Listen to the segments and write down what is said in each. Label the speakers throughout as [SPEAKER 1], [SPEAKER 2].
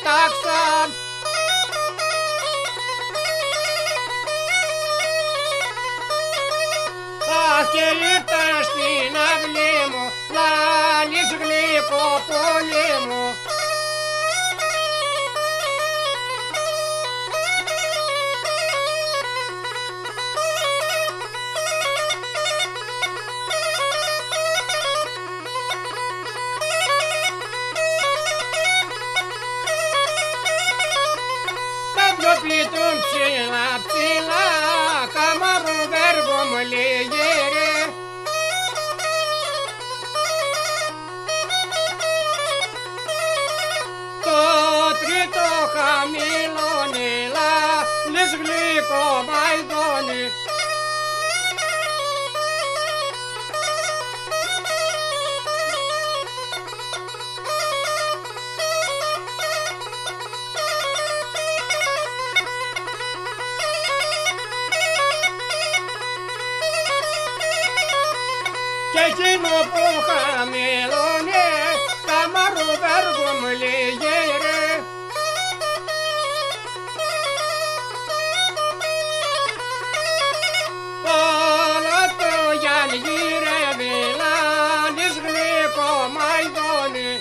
[SPEAKER 1] κοίταξαν. Αχ, και ήρθαν στην αυλή μου, λάλης γλυκό πολύ μου. Πιτούν ψηλά, ψηλά, καμαρούν βέργο μου λιγέρε. Το τρίτο χαμηλώνει, λες γλυκό μαϊδόνι. Και εκείνο που χαμηλώνει, καμαρού βέργο μου λιγέρε. Όλο το Γιάννη γυρεύει, λάλης γλυκό μαϊδόνι.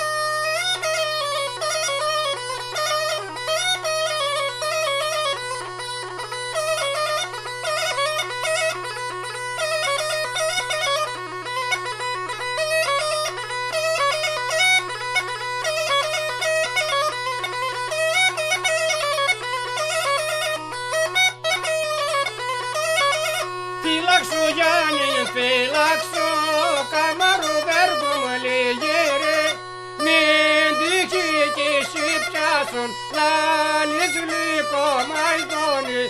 [SPEAKER 1] Φύλαξω Γιάννη, φύλαξω, καμαρού βέργο μου λιγέρε. Μην τύχει κι εσύ πιάσουν, λάλης γλυκό μαϊδόνι.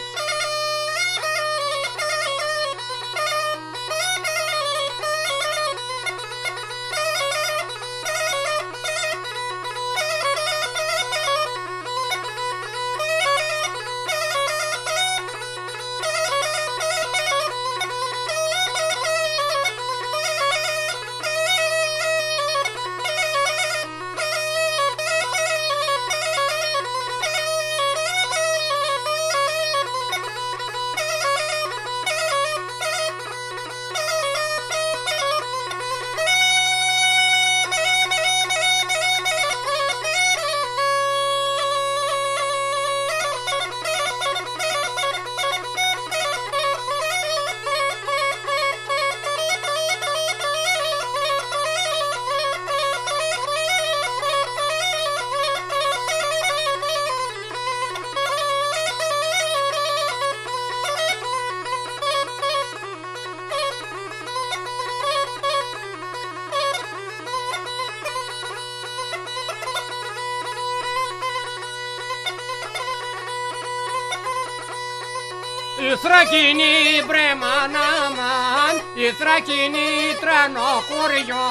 [SPEAKER 1] Η Θράκινη μπρεμανάμαν, η Θράκινη τρανοχωριό.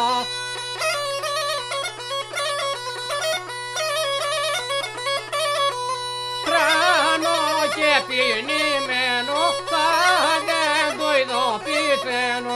[SPEAKER 1] Τρανό και πεινημένο, θα δεν το ειδοποιηθαίνω.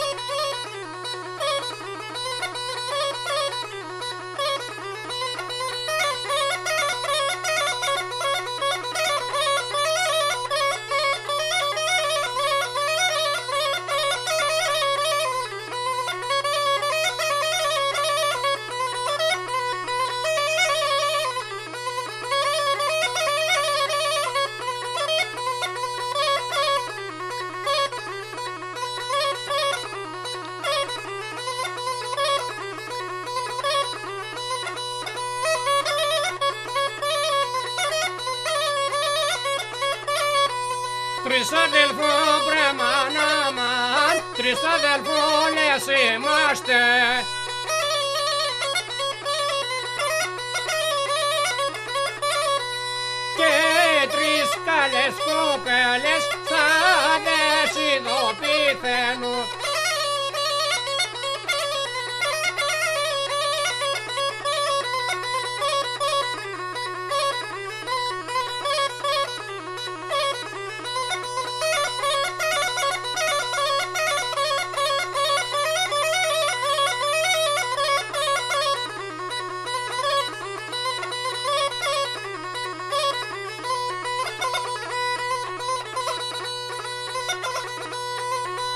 [SPEAKER 1] Τρεις αδελφό μπρεμανάμαν, τρεις αδελφούλες είμαστε. Και τρεις καλές κοπέλες θα δεν συνειδητοποιηθαίνουν.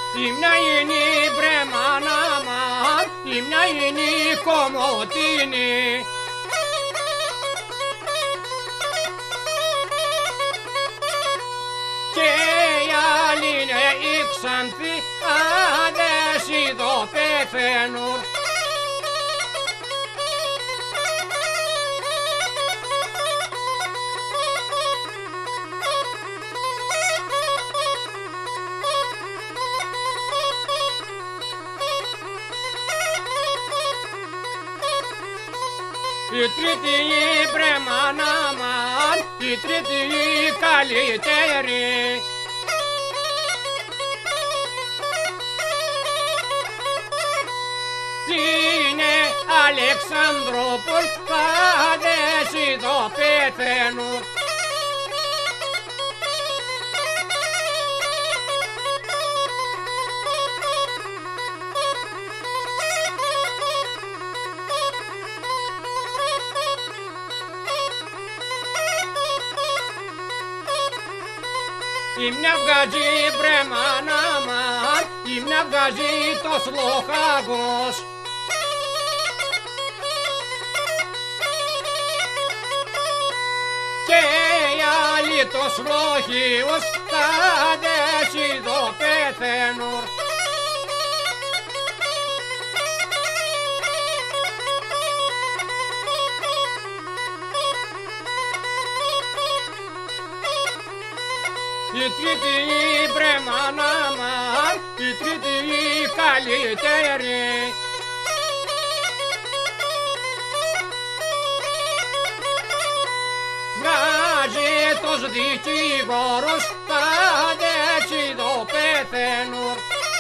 [SPEAKER 1] Η μια είναι η Μπρεμάνα μας, η μια είναι η Κομωτίνη. Και η άλλη είναι η Ξάνθη, άδες εδώ πεθαίνουν. Η τρίτη η Μπρεμάνα μας, η τρίτη η καλύτερη. Είναι Αλεξανδρόπολ, πάντες εδώ πεθαίνουν. Η μια βγάζει η Μπρεμάνα μας, η μια βγάζει το Λοχάγος. Και οι άλλοι το Λοχίος, πάντες εδώ πεθαίνουν. Η τρίτη η Μπρεμάνα μας, η τρίτη η καλύτερη. Βγάζει τους δικηγόρους, πάντες εδώ πεθαίνουν.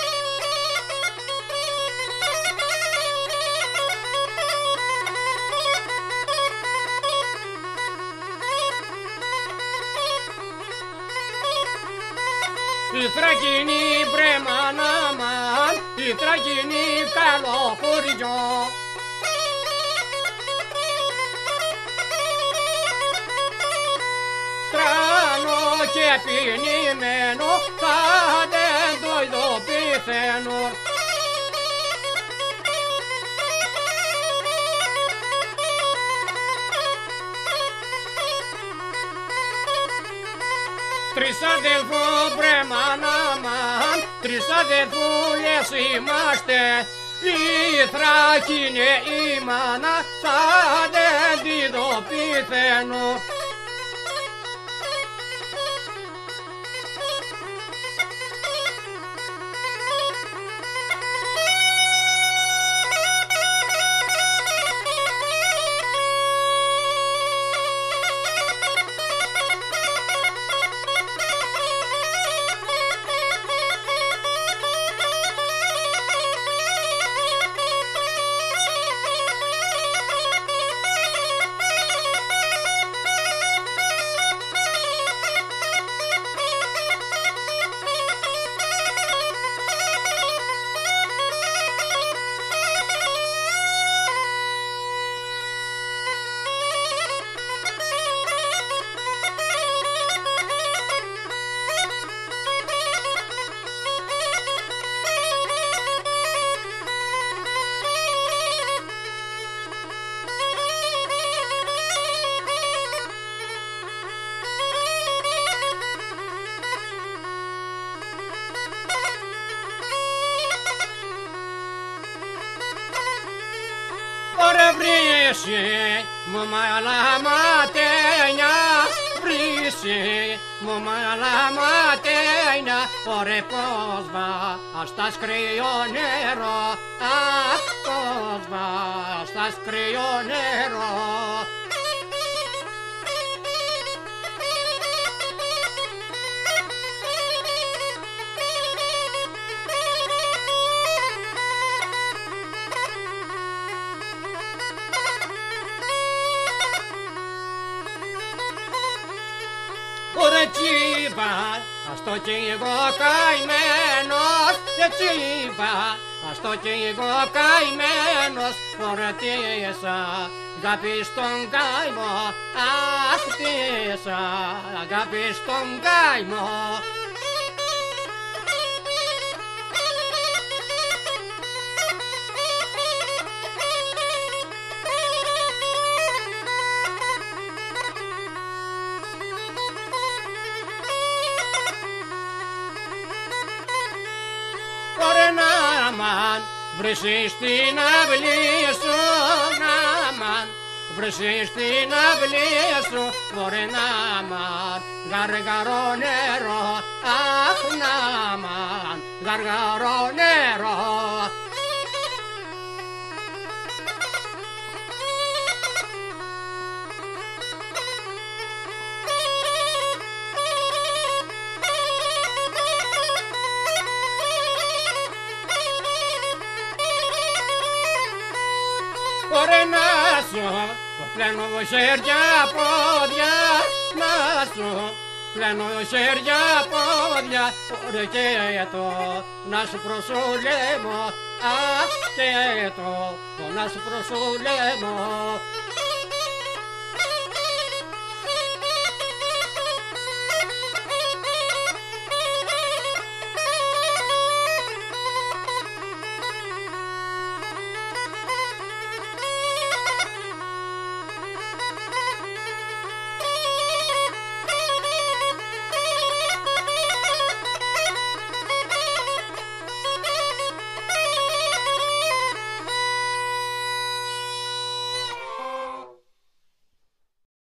[SPEAKER 1] Η Θράκινη Μπρεμάνα μας, η Θράκινη καλό χωριό. Τρανό και πεινημένο, πάντες το εδώ πεθαίνουν. Τρεις αδελφούς Μπρεμάνα μας, τρεις αδελφούλες είμαστε. Η Θράκη είναι η μάνα, θα δεν τη δω πεθαίνω. Ora brisi, mumala matenia, brisi, mumala matenia, ore pozva, asta scrio nero, pozva, asta scrio nero. Ωρε τσίβα, ας το κι εγώ καημένος, τσίβα, ας το κι εγώ καημένος, φορτίσα αγάπη στον καημό, αχ τίσα αγάπη στον καημό. αμάν, βρεσείς στην αυλή σου, αμάν, βρεσείς στην αυλή σου, μπορεί να αμάν, γαργαρό νερό, αχ να αμάν, γαργαρό νερό. Ωραία να σου πλένω χέρια πόδια, να σου πλένω χέρια πόδια, ωραία και το να σου προσουλέμω, αχ και το να σου προσουλέμω.